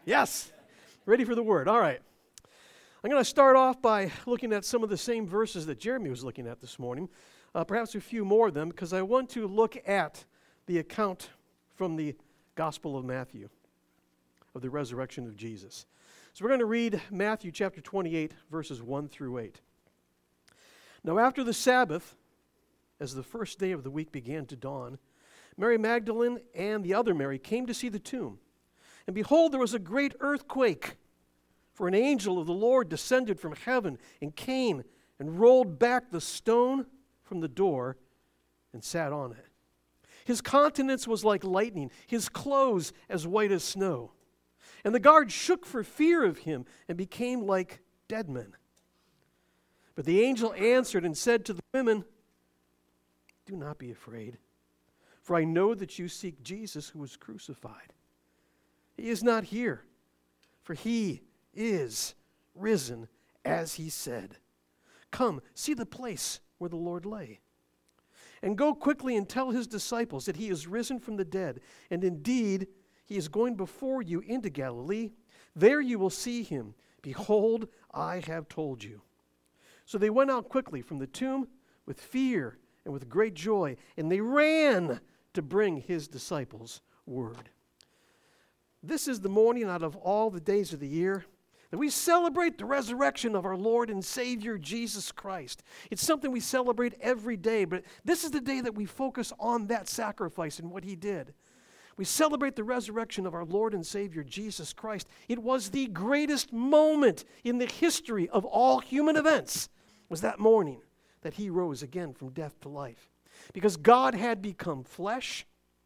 Yes. Ready for the word. All right. I'm going to start off by looking at some of the same verses that Jeremy was looking at this morning, perhaps a few more of them, because I want to look at the account from the Gospel of Matthew of the resurrection of Jesus. So we're going to read Matthew chapter 28, verses 1 through 8. Now after the Sabbath, as the first day of the week began to dawn, Mary Magdalene and the other Mary came to see the tomb. And behold, there was a great earthquake, for an angel of the Lord descended from heaven and came and rolled back the stone from the door and sat on it. His countenance was like lightning, his clothes as white as snow. And the guards shook for fear of him and became like dead men. But the angel answered and said to the women, "Do not be afraid, for I know that you seek Jesus who was crucified. He is not here, for he is risen as he said. Come, see the place where the Lord lay. And go quickly and tell his disciples that he is risen from the dead, and indeed he is going before you into Galilee. There you will see him. Behold, I have told you." So they went out quickly from the tomb with fear and with great joy, and they ran to bring his disciples word. This is the morning out of all the days of the year that we celebrate the resurrection of our Lord and Savior, Jesus Christ. It's something we celebrate every day, but this is the day that we focus on that sacrifice and what he did. We celebrate the resurrection of our Lord and Savior, Jesus Christ. It was the greatest moment in the history of all human events, was that morning that he rose again from death to life. Because God had become flesh,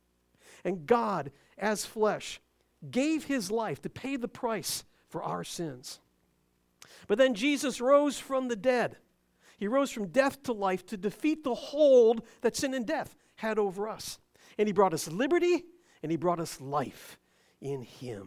and God, as flesh, gave his life to pay the price for our sins. But then Jesus rose from the dead. He rose from death to life to defeat the hold that sin and death had over us. And he brought us liberty, and he brought us life in him.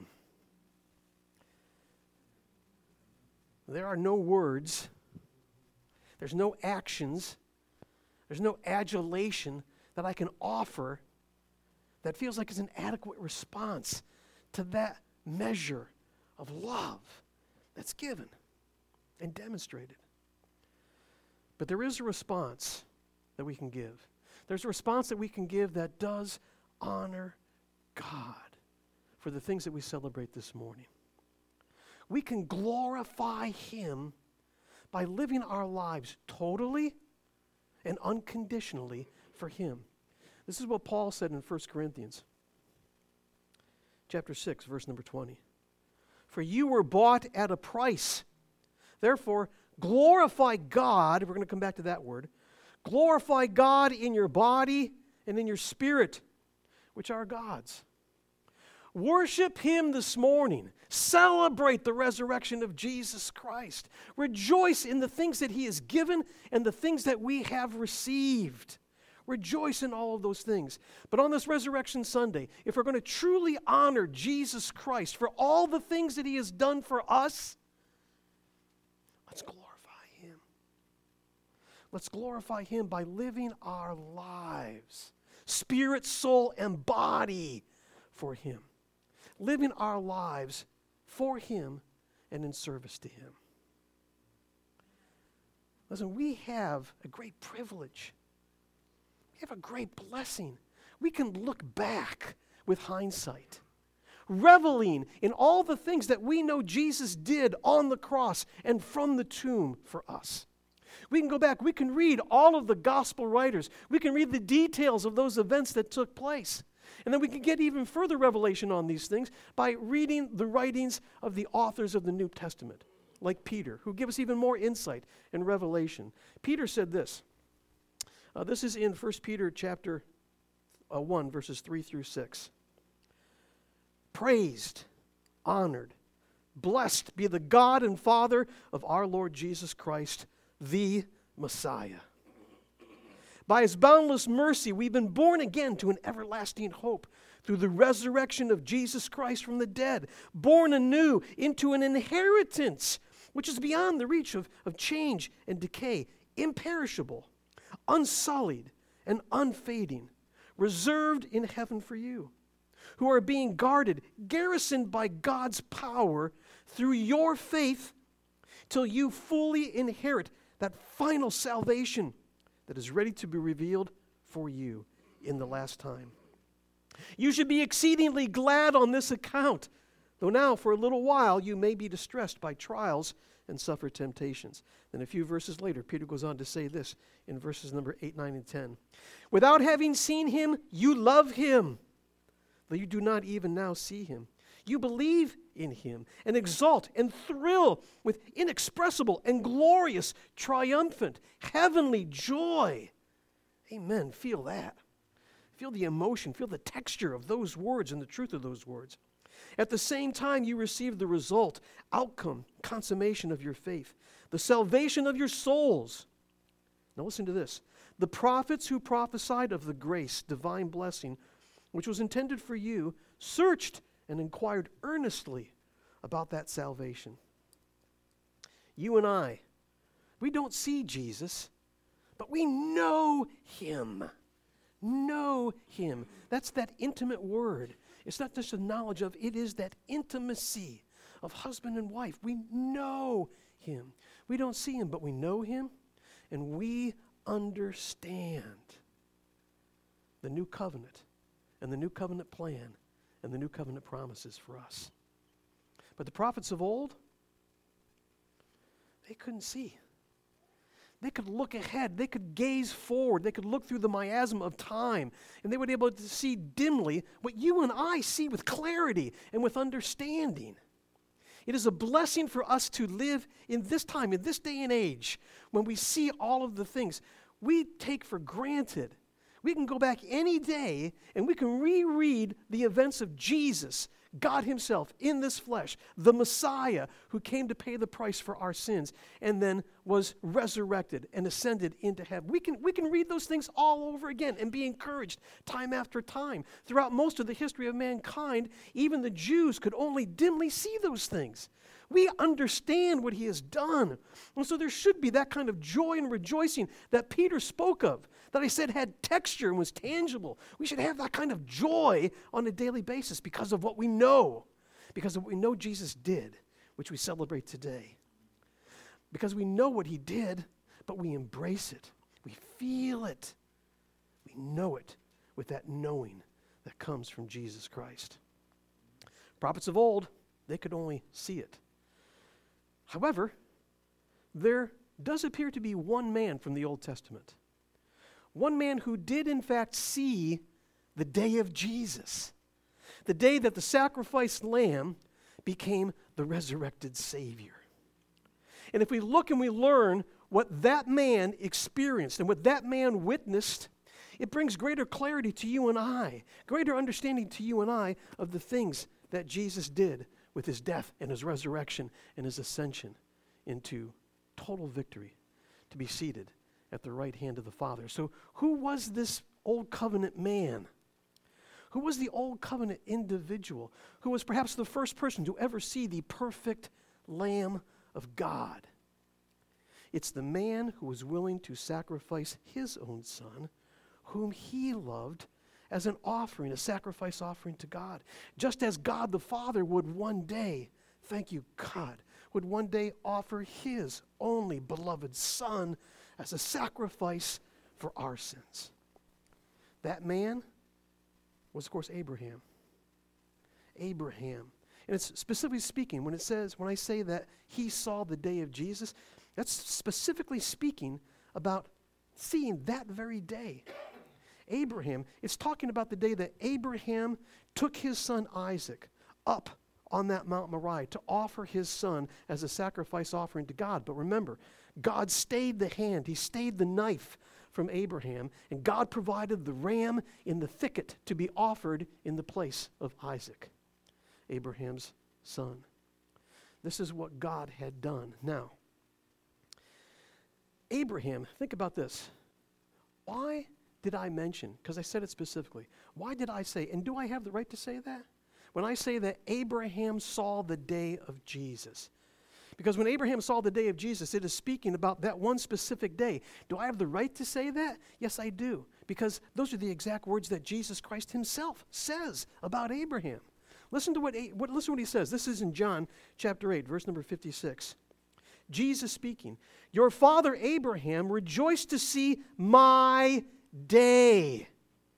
There are no words, there's no actions, there's no adulation that I can offer that feels like it's an adequate response to that measure of love that's given and demonstrated. But there is a response that we can give. There's a response that we can give that does honor God for the things that we celebrate this morning. We can glorify him by living our lives totally and unconditionally for him. This is what Paul said in 1 Corinthians chapter 6, verse number 20. "For you were bought at a price. Therefore, glorify God," we're going to come back to that word, "glorify God in your body and in your spirit, which are God's." Worship him this morning. Celebrate the resurrection of Jesus Christ. Rejoice in the things that he has given and the things that we have received. Rejoice in all of those things. But on this Resurrection Sunday, if we're going to truly honor Jesus Christ for all the things that he has done for us, let's glorify him. Let's glorify him by living our lives, spirit, soul, and body for him. Living our lives for him and in service to him. Listen, we have a great privilege. We have a great blessing. We can look back with hindsight, reveling in all the things that we know Jesus did on the cross and from the tomb for us. We can go back, we can read all of the gospel writers. We can read the details of those events that took place. And then we can get even further revelation on these things by reading the writings of the authors of the New Testament, like Peter, who give us even more insight and revelation. Peter said this. This is in 1 Peter chapter 1, verses 3 through 6. "Praised, honored, blessed be the God and Father of our Lord Jesus Christ, the Messiah. By his boundless mercy, we've been born again to an everlasting hope through the resurrection of Jesus Christ from the dead, born anew into an inheritance which is beyond the reach of change and decay, imperishable, unsullied, and unfading, reserved in heaven for you, who are being guarded, garrisoned by God's power through your faith till you fully inherit that final salvation that is ready to be revealed for you in the last time. You should be exceedingly glad on this account, though now for a little while you may be distressed by trials and suffer temptations. Then a few verses later, Peter goes on to say this in verses number 8, 9, and 10. Without having seen him, you love him, though you do not even now see him. You believe in him and exult and thrill with inexpressible and glorious, triumphant, heavenly joy. Amen. Feel that. Feel the emotion, feel the texture of those words and the truth of those words. At the same time, you receive the result, outcome, consummation of your faith, the salvation of your souls. Now listen to this. The prophets who prophesied of the grace, divine blessing, which was intended for you, searched and inquired earnestly about that salvation. You and I, we don't see Jesus, but we know him. Know him. That's that intimate word. It's not just a knowledge of, it is that intimacy of husband and wife. We know him. We don't see him, but we know him, and we understand the new covenant and the new covenant plan and the new covenant promises for us. But the prophets of old, they couldn't see. They could look ahead. They could gaze forward. They could look through the miasma of time, and they would be able to see dimly what you and I see with clarity and with understanding. It is a blessing for us to live in this time, in this day and age, when we see all of the things we take for granted. We can go back any day and we can reread the events of Jesus, God himself in this flesh, the Messiah who came to pay the price for our sins and then was resurrected and ascended into heaven. We can read those things all over again and be encouraged time after time. Throughout most of the history of mankind, even the Jews could only dimly see those things. We understand what he has done. And so there should be that kind of joy and rejoicing that Peter spoke of, that I said had texture and was tangible. We should have that kind of joy on a daily basis because of what we know, because of what we know Jesus did, which we celebrate today. Because we know what he did, but we embrace it. We feel it. We know it with that knowing that comes from Jesus Christ. Prophets of old, they could only see it. However, there does appear to be one man from the Old Testament. One man who did in fact see the day of Jesus. The day that the sacrificed lamb became the resurrected Savior. And if we look and we learn what that man experienced and what that man witnessed, it brings greater clarity to you and I, greater understanding to you and I of the things that Jesus did with his death and his resurrection and his ascension into total victory to be seated at the right hand of the Father. So who was this old covenant man? Who was the old covenant individual who was perhaps the first person to ever see the perfect Lamb of God? It's the man who was willing to sacrifice his own son, whom he loved, as an offering, a sacrifice offering to God. Just as God the Father would one day, thank you God, would one day offer his only beloved Son as a sacrifice for our sins. That man was, of course, Abraham. Abraham. And it's specifically speaking, when I say that he saw the day of Jesus, that's specifically speaking about seeing that very day. Abraham, it's talking about the day that Abraham took his son Isaac up on that Mount Moriah to offer his son as a sacrifice offering to God. But remember, God stayed the hand, he stayed the knife from Abraham, and God provided the ram in the thicket to be offered in the place of Isaac, Abraham's son. This is what God had done. Now, Abraham, think about this. Why did I mention, because I said it specifically, why did I say, and do I have the right to say that? When I say that Abraham saw the day of Jesus, Because when Abraham saw the day of Jesus, it is speaking about that one specific day. Do I have the right to say that? Yes, I do. Because those are the exact words that Jesus Christ himself says about Abraham. Listen to what he says. This is in John chapter 8, verse number 56. Jesus speaking, "Your father Abraham rejoiced to see my day.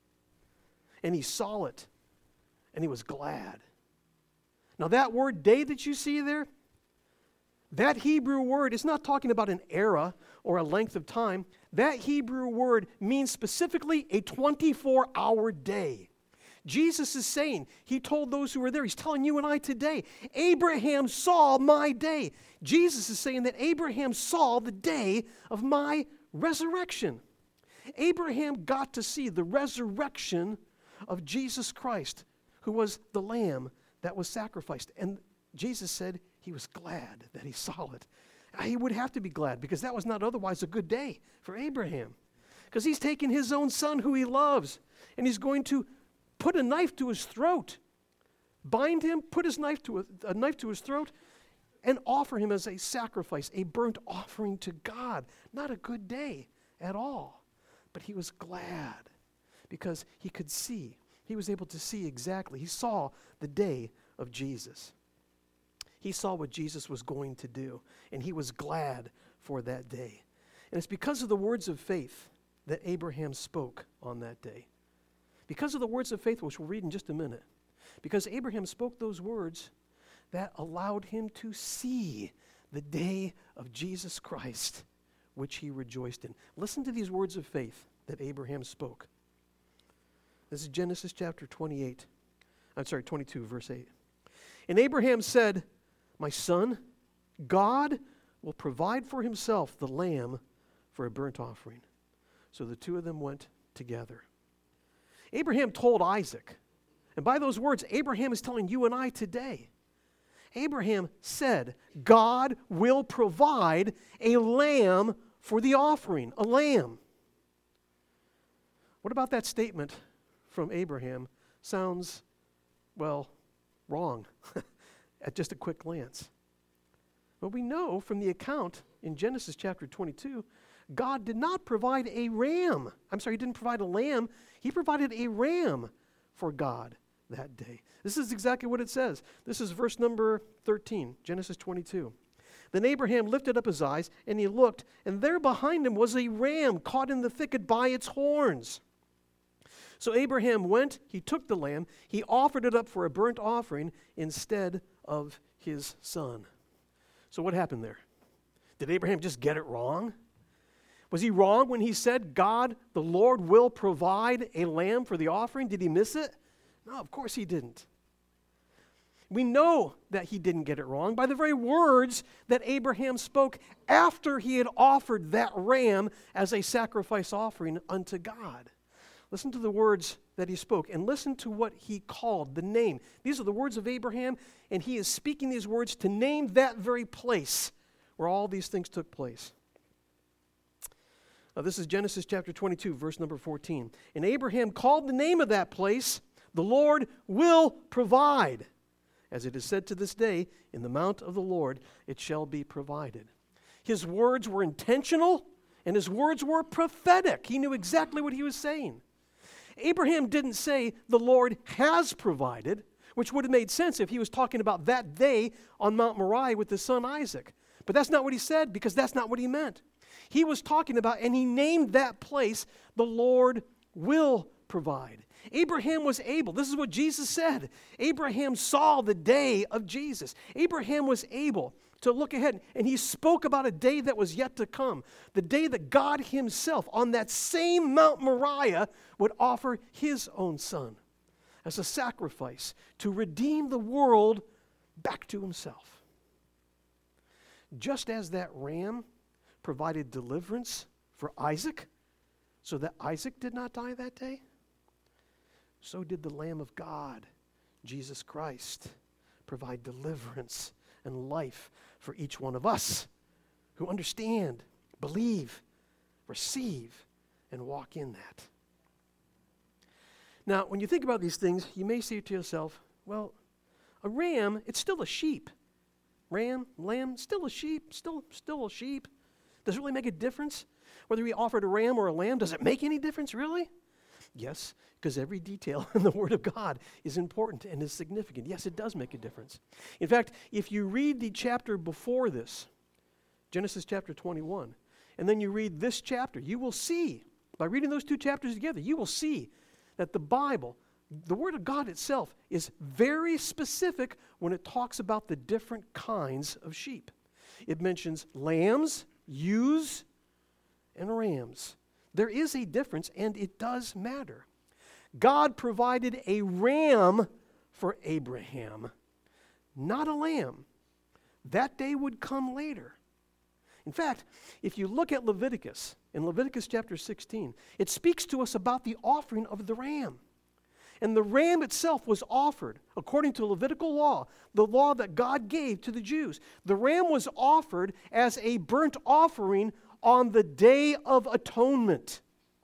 And he saw it, and he was glad." Now that word day that you see there, that Hebrew word is not talking about an era or a length of time. That Hebrew word means specifically a 24-hour day. Jesus is saying, he told those who were there, he's telling you and I today, Abraham saw my day. Jesus is saying that Abraham saw the day of my resurrection. Abraham got to see the resurrection of Jesus Christ, who was the lamb that was sacrificed. And Jesus said he was glad that he saw it. He would have to be glad because that was not otherwise a good day for Abraham. Because he's taken his own son who he loves and he's going to put a knife to his throat, bind him, put a knife to his throat, and offer him as a sacrifice, a burnt offering to God. Not a good day at all. But he was glad because he could see. He was able to see exactly. He saw the day of Jesus. He saw what Jesus was going to do, and he was glad for that day. And it's because of the words of faith that Abraham spoke on that day. Because of the words of faith, which we'll read in just a minute. Because Abraham spoke those words, that allowed him to see the day of Jesus Christ, which he rejoiced in. Listen to these words of faith that Abraham spoke. This is Genesis chapter 22, verse 8. "And Abraham said, 'My son, God will provide for himself the lamb for a burnt offering.' So the two of them went together." Abraham told Isaac, and by those words, Abraham is telling you and I today. Abraham said, God will provide a lamb for the offering, a lamb. What about that statement from Abraham sounds, well, wrong at just a quick glance? But we know from the account in Genesis chapter 22, God did not provide a ram. He didn't provide a lamb. He provided a ram for God that day. This is exactly what it says. This is verse number 13, Genesis 22. "Then Abraham lifted up his eyes, and he looked, and there behind him was a ram caught in the thicket by its horns. So Abraham went, he took the lamb, he offered it up for a burnt offering instead of his son." So what happened there? Did Abraham just get it wrong? Was he wrong when he said, God, the Lord, will provide a lamb for the offering? Did he miss it? No, of course he didn't. We know that he didn't get it wrong by the very words that Abraham spoke after he had offered that ram as a sacrifice offering unto God. Listen to the words that he spoke and listen to what he called the name. These are the words of Abraham, and he is speaking these words to name that very place where all these things took place. This is Genesis chapter 22, verse number 14. "And Abraham called the name of that place, the Lord will provide. As it is said to this day, in the mount of the Lord it shall be provided." His words were intentional, and his words were prophetic. He knew exactly what he was saying. Abraham didn't say, the Lord has provided, which would have made sense if he was talking about that day on Mount Moriah with his son Isaac. But that's not what he said, because that's not what he meant. He was talking about, and he named that place, the Lord will provide. Abraham was able. This is what Jesus said. Abraham saw the day of Jesus. Abraham was able to look ahead, and he spoke about a day that was yet to come. The day that God himself, on that same Mount Moriah, would offer his own son as a sacrifice to redeem the world back to himself. Just as that ram provided deliverance for Isaac so that Isaac did not die that day, so did the Lamb of God, Jesus Christ, provide deliverance and life for each one of us who understand, believe, receive, and walk in that. Now, when you think about these things, you may say to yourself, well, a ram, it's still a sheep. ram, lamb, still a sheep, still a sheep. Does it really make a difference? Whether we offered a ram or a lamb, does it make any difference, really? Yes, because every detail in the Word of God is important and is significant. Yes, it does make a difference. In fact, if you read the chapter before this, Genesis chapter 21, and then you read this chapter, you will see, by reading those two chapters together, you will see that the Bible, the Word of God itself, is very specific when it talks about the different kinds of sheep. It mentions lambs, ewes, and rams. There is a difference, and it does matter. God provided a ram for Abraham, not a lamb. That day would come later. In fact, if you look at Leviticus, in Leviticus chapter 16, it speaks to us about the offering of the ram. And the ram itself was offered, according to Levitical law, the law that God gave to the Jews. The ram was offered as a burnt offering on the Day of Atonement.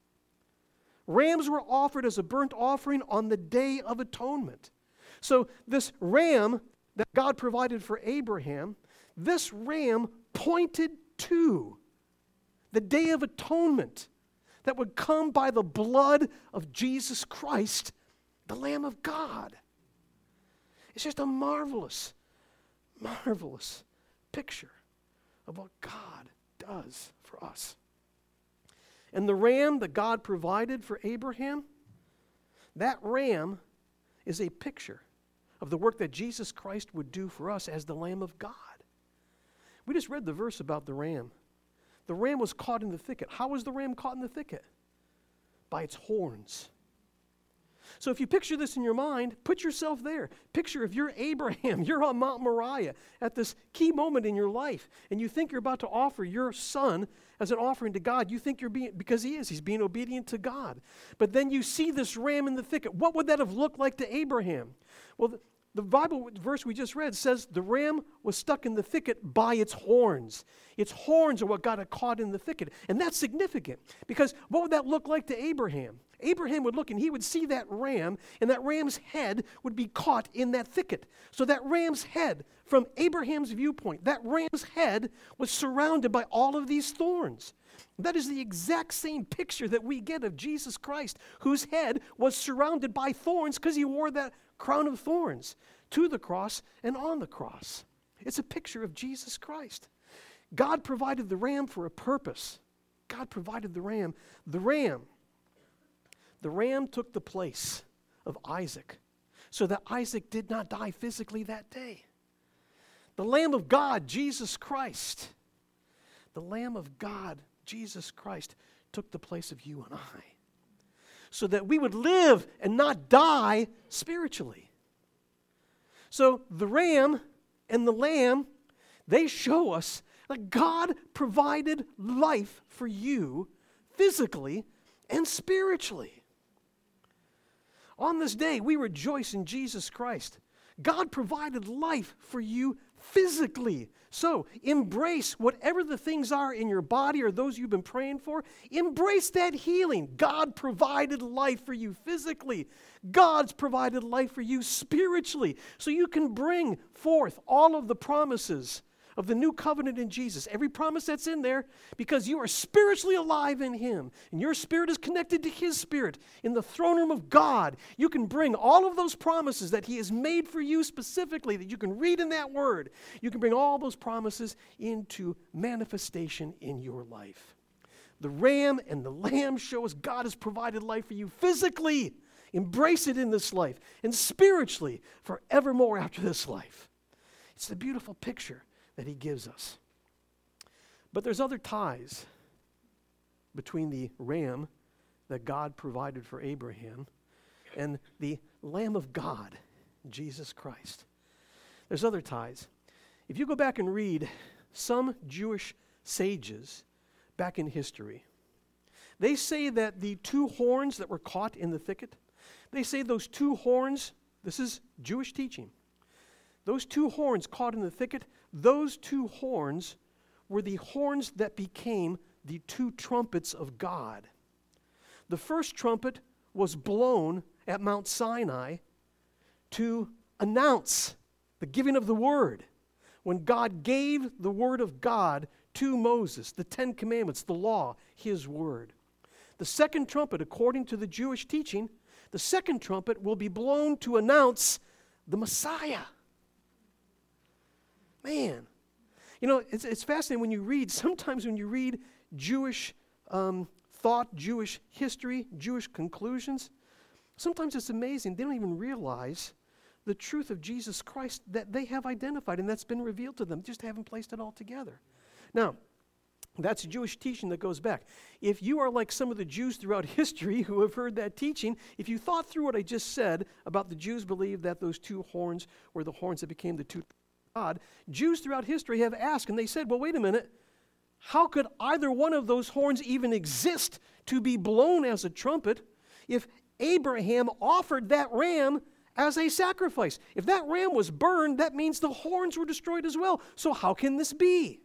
Rams were offered as a burnt offering on the Day of Atonement. So this ram that God provided for Abraham, this ram pointed to the Day of Atonement that would come by the blood of Jesus Christ, the Lamb of God. It's just a marvelous, marvelous picture of what God does for us. And the ram that God provided for Abraham, that ram is a picture of the work that Jesus Christ would do for us as the Lamb of God. We just read the verse about the ram. The ram was caught in the thicket. How was the ram caught in the thicket? By its horns. So if you picture this in your mind, put yourself there. Picture if you're Abraham, you're on Mount Moriah at this key moment in your life, and you think you're about to offer your son as an offering to God. You think because he's being obedient to God. But then you see this ram in the thicket. What would that have looked like to Abraham? Well, the Bible verse we just read says the ram was stuck in the thicket by its horns. Its horns are what got it caught in the thicket. And that's significant because what would that look like to Abraham? Abraham would look and he would see that ram, and that ram's head would be caught in that thicket. So that ram's head, from Abraham's viewpoint, that ram's head was surrounded by all of these thorns. That is the exact same picture that we get of Jesus Christ, whose head was surrounded by thorns because he wore that crown of thorns to the cross and on the cross. It's a picture of Jesus Christ. God provided the ram for a purpose. God provided the ram. The ram took the place of Isaac so that Isaac did not die physically that day. The Lamb of God, Jesus Christ, the Lamb of God, Jesus Christ, took the place of you and I so that we would live and not die spiritually. So the ram and the lamb, they show us that God provided life for you physically and spiritually. On this day, we rejoice in Jesus Christ. God provided life for you physically. So embrace whatever the things are in your body or those you've been praying for. Embrace that healing. God provided life for you physically. God's provided life for you spiritually. So you can bring forth all of the promises of the new covenant in Jesus. Every promise that's in there, because you are spiritually alive in Him, and your spirit is connected to His Spirit in the throne room of God. You can bring all of those promises that He has made for you specifically, that you can read in that Word. You can bring all those promises into manifestation in your life. The ram and the lamb show us God has provided life for you physically. Embrace it in this life, and spiritually forevermore after this life. It's the beautiful picture that He gives us. But there's other ties between the ram that God provided for Abraham and the Lamb of God, Jesus Christ. There's other ties. If you go back and read some Jewish sages back in history, they say that the two horns that were caught in the thicket, they say those two horns, this is Jewish teaching, those two horns caught in the thicket, those two horns were the horns that became the two trumpets of God. The first trumpet was blown at Mount Sinai to announce the giving of the word. when God gave the word of God to Moses, the 10 Commandments, the law, his word. The second trumpet, according to the Jewish teaching, the second trumpet will be blown to announce the Messiah. Man, you know, it's fascinating when you read, sometimes when you read Jewish thought, Jewish history, Jewish conclusions, sometimes it's amazing. They don't even realize the truth of Jesus Christ that they have identified and that's been revealed to them. Just haven't placed it all together. Now, that's Jewish teaching that goes back. If you are like some of the Jews throughout history who have heard that teaching, if you thought through what I just said about the Jews believe that those two horns were the horns that became the two God, Jews throughout history have asked, and they said, well, wait a minute, how could either one of those horns even exist to be blown as a trumpet if Abraham offered that ram as a sacrifice? If that ram was burned, that means the horns were destroyed as well. So how can this be?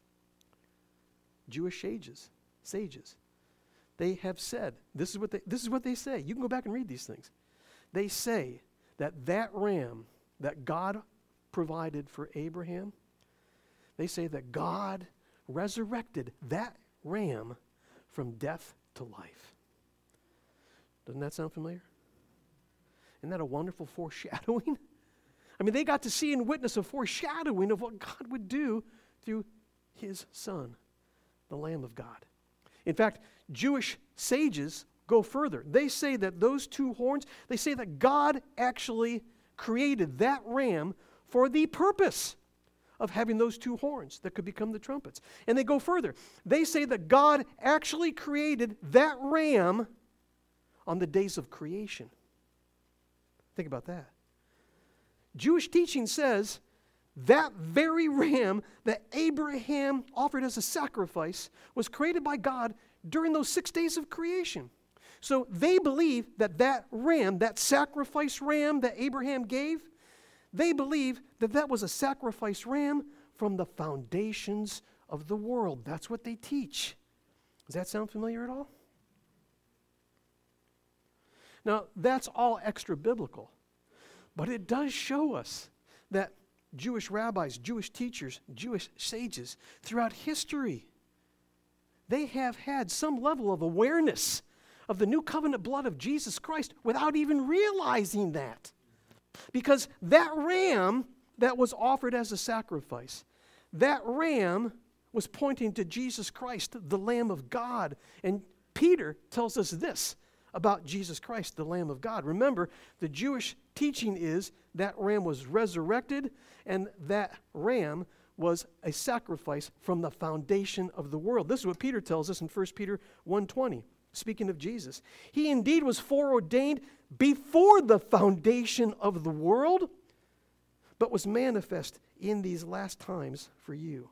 Jewish sages, they have said, this is what they say. You can go back and read these things. They say that ram that God provided for Abraham, they say that God resurrected that ram from death to life. Doesn't that sound familiar? Isn't that a wonderful foreshadowing? I mean, they got to see and witness a foreshadowing of what God would do through his Son, the Lamb of God. In fact, Jewish sages go further. They say that those two horns, they say that God actually created that ram for the purpose of having those two horns that could become the trumpets. And they go further. They say that God actually created that ram on the days of creation. Think about that. Jewish teaching says that very ram that Abraham offered as a sacrifice was created by God during those 6 days of creation. So they believe that that ram, that sacrifice ram that Abraham gave, they believe that that was a sacrifice ram from the foundations of the world. That's what they teach. Does that sound familiar at all? Now, that's all extra biblical, but it does show us that Jewish rabbis, Jewish teachers, Jewish sages throughout history, they have had some level of awareness of the new covenant blood of Jesus Christ without even realizing that. Because that ram that was offered as a sacrifice, that ram was pointing to Jesus Christ, the Lamb of God. And Peter tells us this about Jesus Christ, the Lamb of God. Remember, the Jewish teaching is that ram was resurrected, and that ram was a sacrifice from the foundation of the world. This is what Peter tells us in 1 Peter 1:20, speaking of Jesus. He indeed was foreordained before the foundation of the world, but was manifest in these last times for you.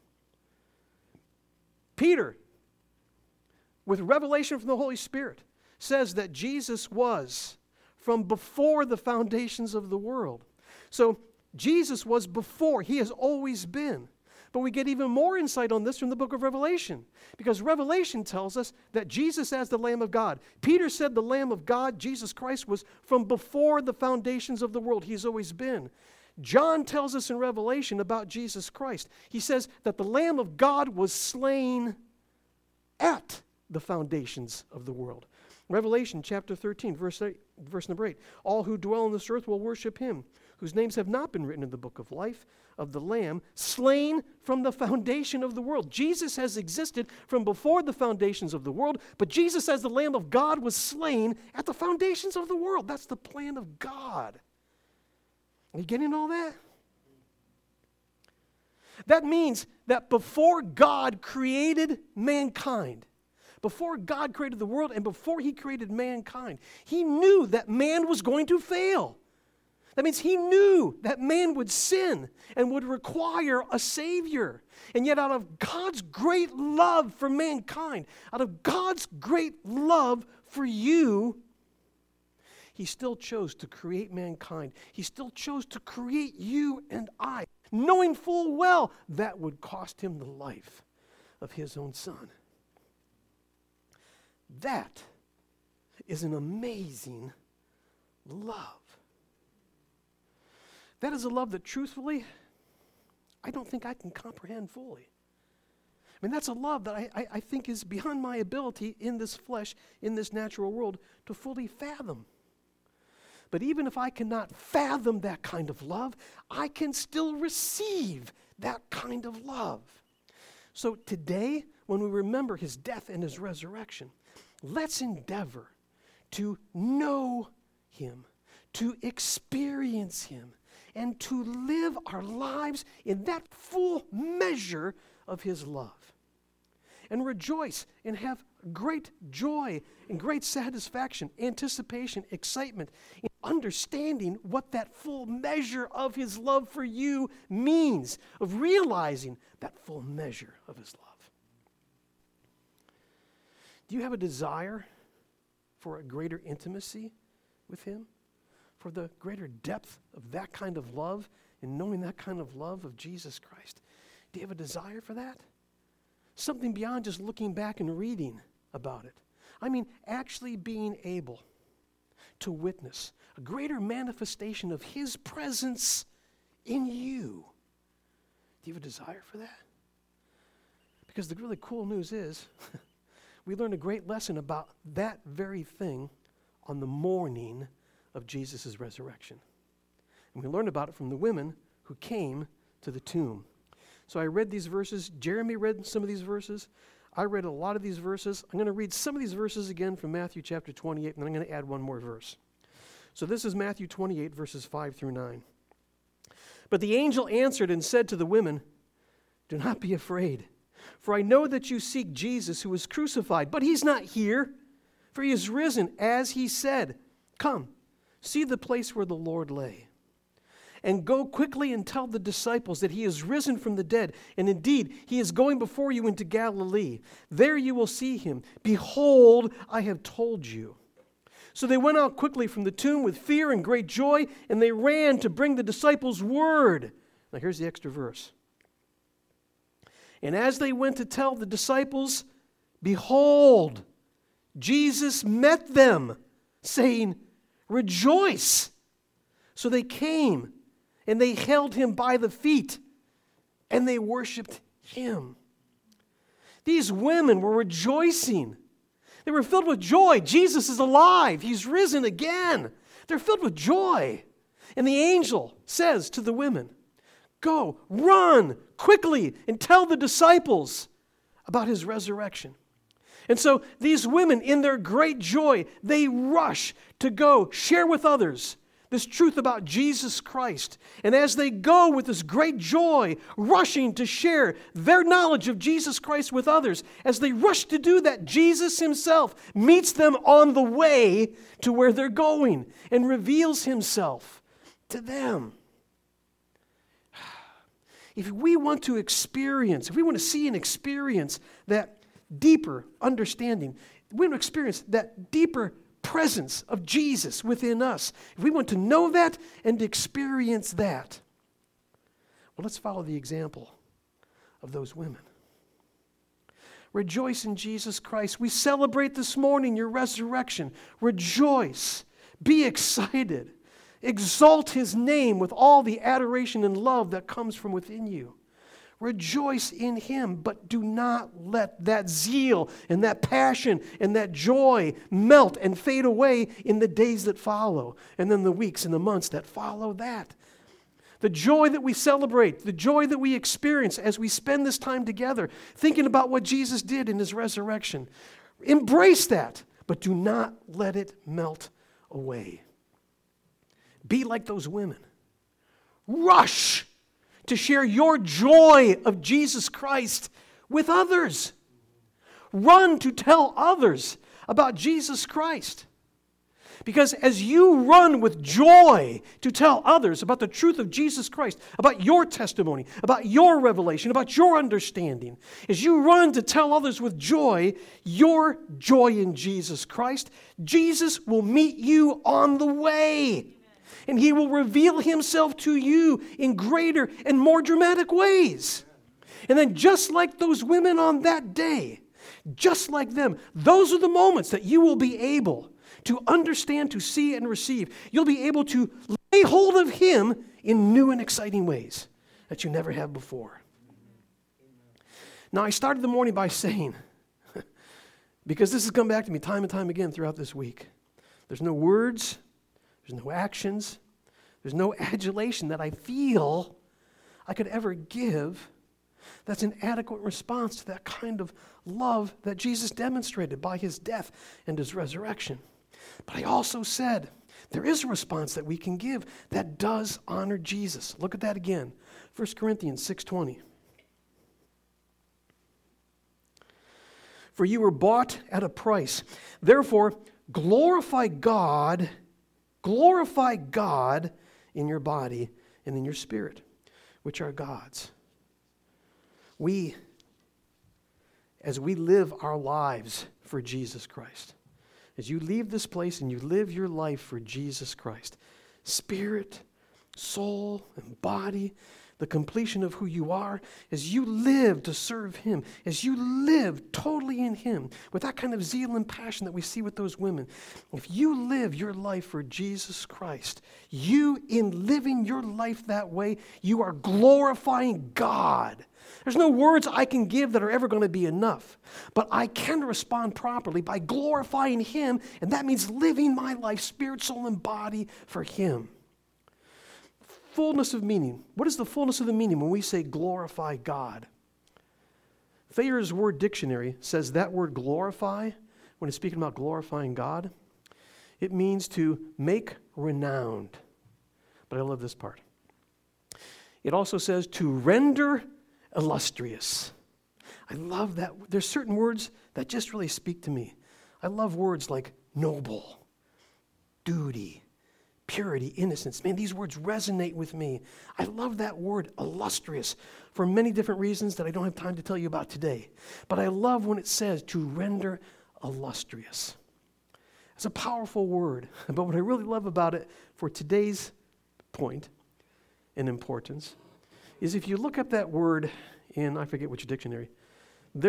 Peter, with revelation from the Holy Spirit, says that Jesus was from before the foundations of the world. So Jesus was before. He has always been. But we get even more insight on this from the book of Revelation, because Revelation tells us that Jesus as the Lamb of God. Peter said the Lamb of God, Jesus Christ, was from before the foundations of the world. He's always been. John tells us in Revelation about Jesus Christ. He says that the Lamb of God was slain at the foundations of the world. Revelation chapter 13, verse number 8. All who dwell on this earth will worship him, whose names have not been written in the book of life of the Lamb, slain from the foundation of the world. Jesus has existed from before the foundations of the world, but Jesus as the Lamb of God was slain at the foundations of the world. That's the plan of God. Are you getting all that? That means that before God created mankind, before God created the world and before he created mankind, he knew that man was going to fail. That means he knew that man would sin and would require a Savior. And yet out of God's great love for mankind, out of God's great love for you, he still chose to create mankind. He still chose to create you and I, knowing full well that would cost him the life of his own Son. That is an amazing love. That is a love that truthfully, I don't think I can comprehend fully. I mean, that's a love that I think is beyond my ability in this flesh, in this natural world, to fully fathom. But even if I cannot fathom that kind of love, I can still receive that kind of love. So today, when we remember his death and his resurrection, let's endeavor to know him, to experience him, and to live our lives in that full measure of his love. And rejoice and have great joy and great satisfaction, anticipation, excitement, in understanding what that full measure of his love for you means, of realizing that full measure of his love. Do you have a desire for a greater intimacy with him? For the greater depth of that kind of love and knowing that kind of love of Jesus Christ? Do you have a desire for that? Something beyond just looking back and reading about it. I mean, actually being able to witness a greater manifestation of his presence in you. Do you have a desire for that? Because the really cool news is we learned a great lesson about that very thing on the morning of Jesus' resurrection. And we learned about it from the women who came to the tomb. So I read these verses. Jeremy read some of these verses. I read a lot of these verses. I'm going to read some of these verses again from Matthew chapter 28, and then I'm going to add one more verse. So this is Matthew 28, verses 5 through 9. But the angel answered and said to the women, "Do not be afraid, for I know that you seek Jesus who was crucified, but he's not here, for he is risen, as he said. Come, see the place where the Lord lay. And go quickly and tell the disciples that he is risen from the dead. And indeed, he is going before you into Galilee. There you will see him. Behold, I have told you." So they went out quickly from the tomb with fear and great joy, and they ran to bring the disciples word. Now here's the extra verse. And as they went to tell the disciples, behold, Jesus met them, saying, "Rejoice." So they came, and they held him by the feet, and they worshiped him. These women were rejoicing. They were filled with joy. Jesus is alive. He's risen again. They're filled with joy. And the angel says to the women, "Go, run quickly, and tell the disciples about his resurrection." And so these women, in their great joy, they rush to go share with others this truth about Jesus Christ. And as they go with this great joy, rushing to share their knowledge of Jesus Christ with others, as they rush to do that, Jesus himself meets them on the way to where they're going and reveals himself to them. If we want to experience, if we want to see and experience that deeper understanding, we want to experience that deeper presence of Jesus within us, if we want to know that and experience that, well, let's follow the example of those women. Rejoice in Jesus Christ. We celebrate this morning your resurrection. Rejoice. Be excited. Exalt his name with all the adoration and love that comes from within you. Rejoice in him, but do not let that zeal and that passion and that joy melt and fade away in the days that follow, and then the weeks and the months that follow that. The joy that we celebrate, the joy that we experience as we spend this time together, thinking about what Jesus did in his resurrection. Embrace that, but do not let it melt away. Be like those women. Rush to share your joy of Jesus Christ with others. Run to tell others about Jesus Christ. Because as you run with joy to tell others about the truth of Jesus Christ, about your testimony, about your revelation, about your understanding, as you run to tell others with joy, your joy in Jesus Christ, Jesus will meet you on the way. And he will reveal himself to you in greater and more dramatic ways. And then just like those women on that day, just like them, those are the moments that you will be able to understand, to see, and receive. You'll be able to lay hold of him in new and exciting ways. that you never have before. Now, I started the morning by saying, because this has come back to me time and time again throughout this week, there's no words, there's no actions, there's no adulation that I feel I could ever give that's an adequate response to that kind of love that Jesus demonstrated by his death and his resurrection. But I also said there is a response that we can give that does honor Jesus. Look at that again. 1 Corinthians 6:20. For you were bought at a price. Therefore, glorify God in your body and in your spirit, which are God's. As we live our lives for Jesus Christ, as you leave this place and you live your life for Jesus Christ, spirit, soul, and body, the completion of who you are, as you live to serve him, as you live totally in him, with that kind of zeal and passion that we see with those women, if you live your life for Jesus Christ, you, in living your life that way, you are glorifying God. There's no words I can give that are ever going to be enough, but I can respond properly by glorifying him, and that means living my life, spirit, soul, and body for him. Fullness of meaning. What is the fullness of the meaning when we say glorify God? Thayer's Word Dictionary says that word glorify, when it's speaking about glorifying God, it means to make renowned. But I love this part. It also says to render illustrious. I love that. There's certain words that just really speak to me. I love words like noble, duty, purity, innocence. Man, these words resonate with me. I love that word illustrious for many different reasons that I don't have time to tell you about today. But I love when it says to render illustrious. It's a powerful word. But what I really love about it for today's point and importance is if you look up that word in, I forget which dictionary, there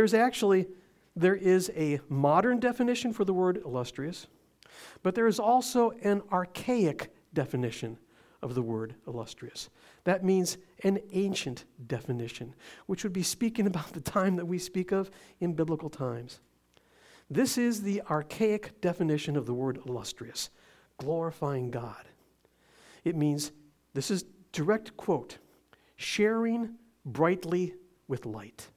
is a modern definition for the word illustrious, but there is also an archaic definition of the word illustrious. That means an ancient definition, which would be speaking about the time that we speak of in biblical times. This is the archaic definition of the word illustrious, glorifying God. It means, this is direct quote, sharing brightly with light.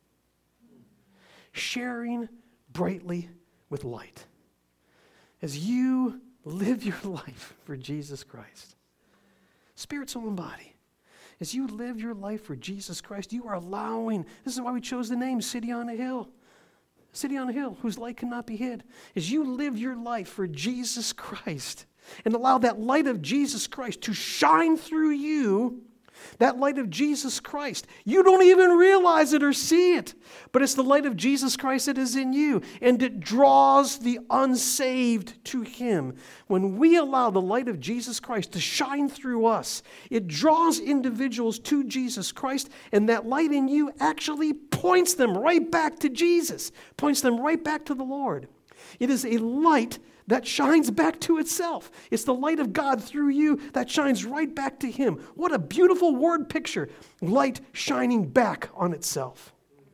Sharing brightly with light. As you live your life for Jesus Christ, spirit, soul, and body, as you live your life for Jesus Christ, you are allowing, this is why we chose the name City on a Hill. City on a hill whose light cannot be hid. As you live your life for Jesus Christ and allow that light of Jesus Christ to shine through you, that light of Jesus Christ, you don't even realize it or see it, but it's the light of Jesus Christ that is in you, and it draws the unsaved to him. When we allow the light of Jesus Christ to shine through us, it draws individuals to Jesus Christ, and that light in you actually points them right back to Jesus, points them right back to the Lord. It is a light that shines back to itself. It's the light of God through you that shines right back to him. What a beautiful word picture. Light shining back on itself.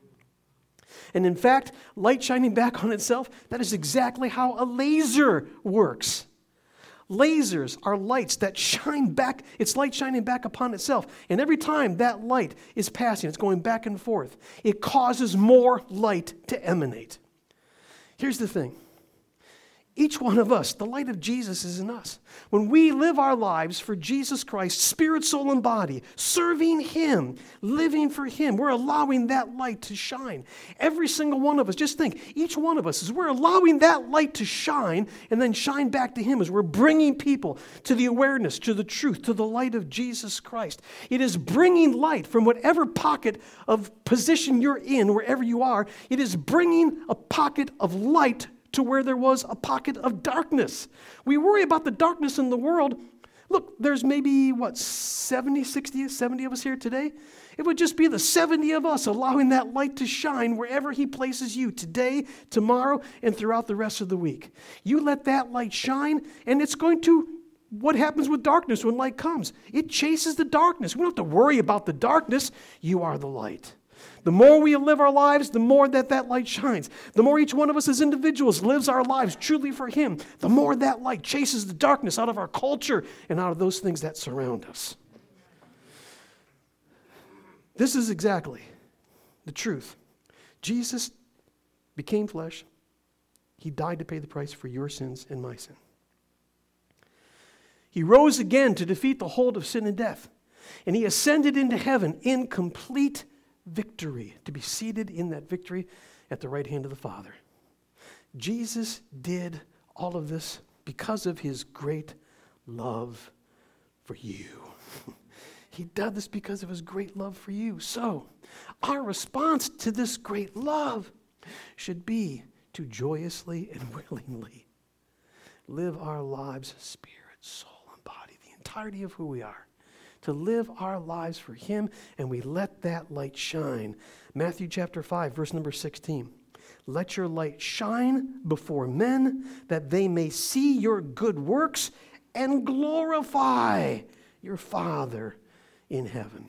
And in fact, light shining back on itself, that is exactly how a laser works. Lasers are lights that shine back. It's light shining back upon itself. And every time that light is passing, it's going back and forth, it causes more light to emanate. Here's the thing. Each one of us, the light of Jesus is in us. When we live our lives for Jesus Christ, spirit, soul, and body, serving him, living for him, we're allowing that light to shine. Every single one of us, just think, each one of us, as we're allowing that light to shine and then shine back to him, as we're bringing people to the awareness, to the truth, to the light of Jesus Christ. It is bringing light from whatever pocket of position you're in, wherever you are. It is bringing a pocket of light to where there was a pocket of darkness. We worry about the darkness in the world. Look, there's maybe, 70 of us here today? It would just be the 70 of us allowing that light to shine wherever he places you today, tomorrow, and throughout the rest of the week. You let that light shine, and it's going to what happens with darkness when light comes? It chases the darkness. We don't have to worry about the darkness. You are the light. The more we live our lives, the more that light shines. The more each one of us as individuals lives our lives truly for Him, the more that light chases the darkness out of our culture and out of those things that surround us. This is exactly the truth. Jesus became flesh. He died to pay the price for your sins and my sin. He rose again to defeat the hold of sin and death. And He ascended into heaven in complete victory, to be seated in that victory at the right hand of the Father. Jesus did all of this because of His great love for you. He did this because of His great love for you. So, our response to this great love should be to joyously and willingly live our lives, spirit, soul, and body, the entirety of who we are, to live our lives for Him, and we let that light shine. Matthew chapter 5, verse number 16. Let your light shine before men, that they may see your good works and glorify your Father in heaven.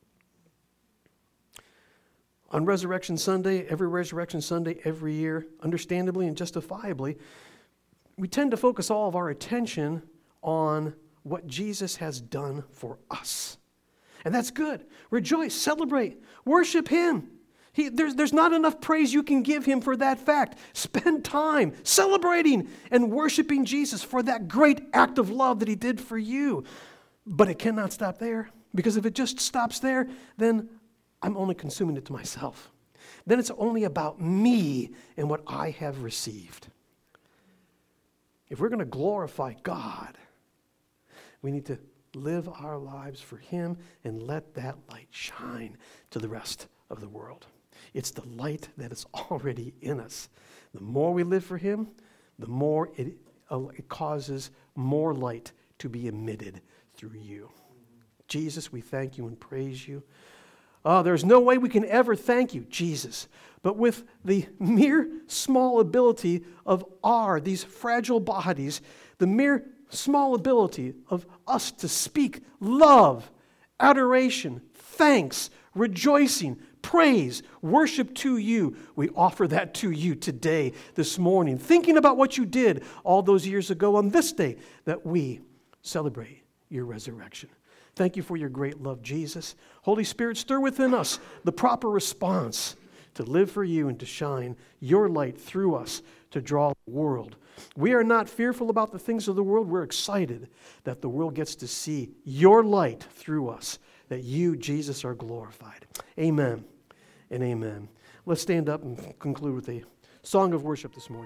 On Resurrection Sunday, every Resurrection Sunday, every year, understandably and justifiably, we tend to focus all of our attention on what Jesus has done for us. And that's good. Rejoice, celebrate, worship Him. There's not enough praise you can give Him for that fact. Spend time celebrating and worshiping Jesus for that great act of love that He did for you. But it cannot stop there, because if it just stops there, then I'm only consuming it to myself. Then it's only about me and what I have received. If we're going to glorify God, we need to live our lives for Him and let that light shine to the rest of the world. It's the light that is already in us. The more we live for Him, the more it causes more light to be emitted through you. Jesus, we thank You and praise You. There's no way we can ever thank You, Jesus. But with the mere small ability of these fragile bodies, the mere small ability of us to speak love, adoration, thanks, rejoicing, praise, worship to You, we offer that to You today, this morning, thinking about what You did all those years ago on this day that we celebrate Your resurrection. Thank You for Your great love, Jesus. Holy Spirit, stir within us the proper response to live for You and to shine Your light through us to draw the world. We are not fearful about the things of the world. We're excited that the world gets to see Your light through us, that You, Jesus, are glorified. Amen and amen. Let's stand up and conclude with a song of worship this morning.